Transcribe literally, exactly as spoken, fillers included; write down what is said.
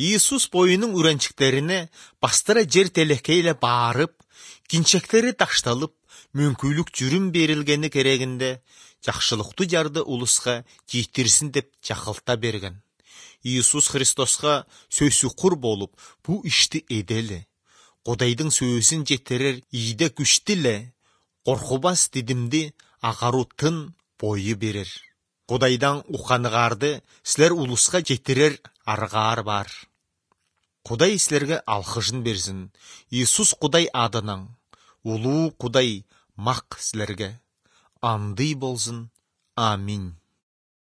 Иисус бойының үрәнчіктеріне бастыра жер телекейле барып, кинчектері ташталып, мүмкүйлік жүрім берілгені керегінде, жақшылықты жарды улысқа жетірсін деп жақылта берген. Иисус Христосқа сөйсі құр болып, бұл ішті еделі. Құдайдың сөзін жетірер иде күштілі, қорқыбас дедімді ағару тын бойы берер. Құдайдан ұқанығарды сілер улысқа жетірер арғар бар. Құдай сілерге алқыжын берсін. Иисус Құдай адынан, ұлы Құдай мақ сілерге. Андый болсын. Амин.